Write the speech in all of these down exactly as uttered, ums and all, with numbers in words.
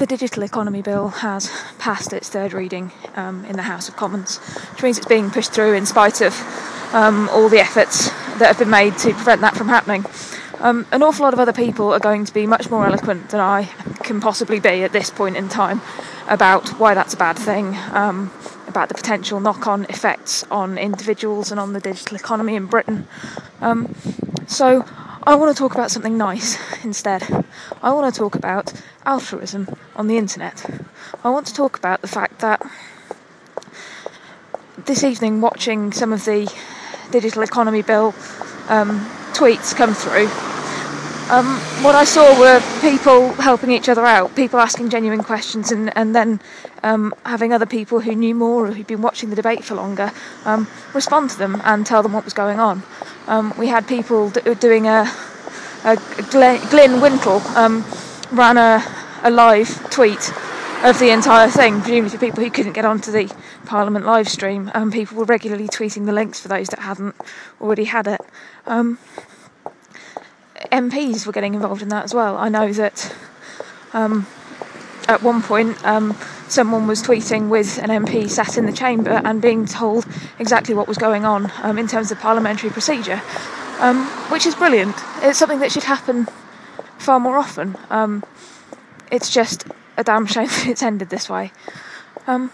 the Digital Economy Bill has passed its third reading um, in the House of Commons, which means it's being pushed through in spite of um, all the efforts that have been made to prevent that from happening. Um, an awful lot of other people are going to be much more eloquent than I can possibly be at this point in time about why that's a bad thing, um, about the potential knock-on effects on individuals and on the digital economy in Britain. Um, so I want to talk about something nice instead. I want to talk about altruism on the internet. I want to talk about the fact that this evening, watching some of the Digital Economy Bill um, tweets come through, um, what I saw were people helping each other out, people asking genuine questions, and, and then um, having other people who knew more or who'd been watching the debate for longer um, respond to them and tell them what was going on. Um, we had people d- doing a, a Glenn, Glyn Wintle um, ran a, a live tweet of the entire thing, presumably for people who couldn't get onto the Parliament live stream. Um, people were regularly tweeting the links for those that hadn't already had it. Um, M Ps were getting involved in that as well. I know that um, at one point um, someone was tweeting with an M P sat in the chamber and being told exactly what was going on um, in terms of parliamentary procedure, um, which is brilliant. It's something that should happen far more often. Um, it's just a damn shame that it's ended this way. Um,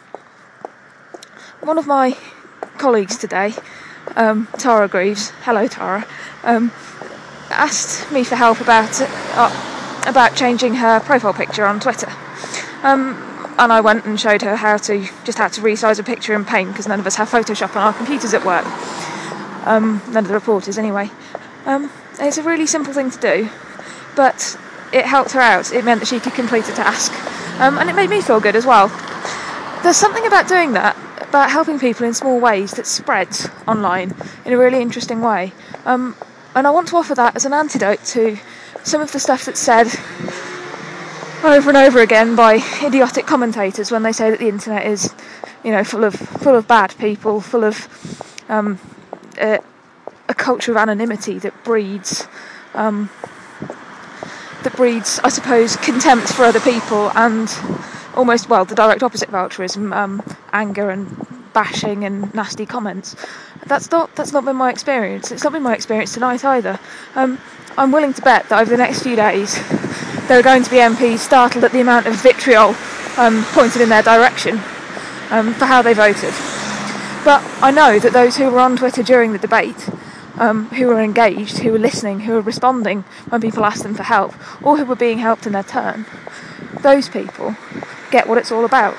one of my colleagues today, um, Tara Greaves, hello Tara, um, asked me for help about uh, about changing her profile picture on Twitter. Um, and I went and showed her how to just how to resize a picture in Paint, because none of us have Photoshop on our computers at work. Um, none of the reporters anyway. Um, it's a really simple thing to do, but it helped her out. It meant that she could complete a task, um, and it made me feel good as well. There's something about doing that, about helping people in small ways, that spreads online in a really interesting way. Um, and I want to offer that as an antidote to some of the stuff that's said over and over again by idiotic commentators when they say that the internet is, you know, full of full of bad people, full of um, a, a culture of anonymity that breeds. Um, that breeds, I suppose, contempt for other people and almost, well, the direct opposite of altruism, um, anger and bashing and nasty comments. That's not that's not been my experience. It's not been my experience tonight either. Um, I'm willing to bet that over the next few days there are going to be M Ps startled at the amount of vitriol um, pointed in their direction um, for how they voted. But I know that those who were on Twitter during the debate, Um, who were engaged, who were listening, who were responding when people asked them for help, or who were being helped in their turn, those people get what it's all about.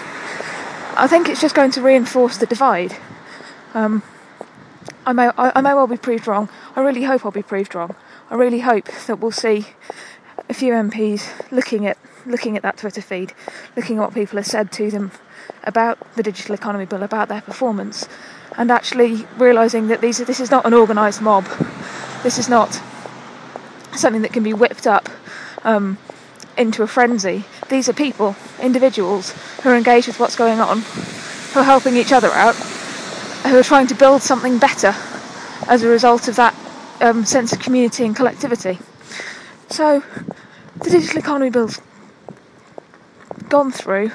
I think it's just going to reinforce the divide. Um, I may I, I may well be proved wrong. I really hope I'll be proved wrong. I really hope that we'll see a few M Ps looking at looking at that Twitter feed, looking at what people have said to them about the Digital Economy Bill, about their performance, and actually realising that these this is not an organised mob. This is not something that can be whipped up um, into a frenzy. These are people, individuals, who are engaged with what's going on, who are helping each other out, who are trying to build something better as a result of that um, sense of community and collectivity. So, the Digital Economy Bill's gone through.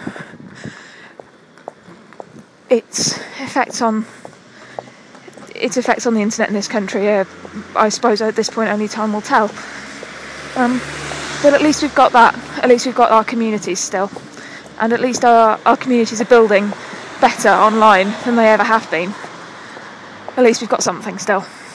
Its effects on its effects on the internet in this country are, I suppose, at this point only time will tell. Um, but at least we've got that. At least we've got our communities still, and at least our our communities are building better online than they ever have been. At least we've got something still.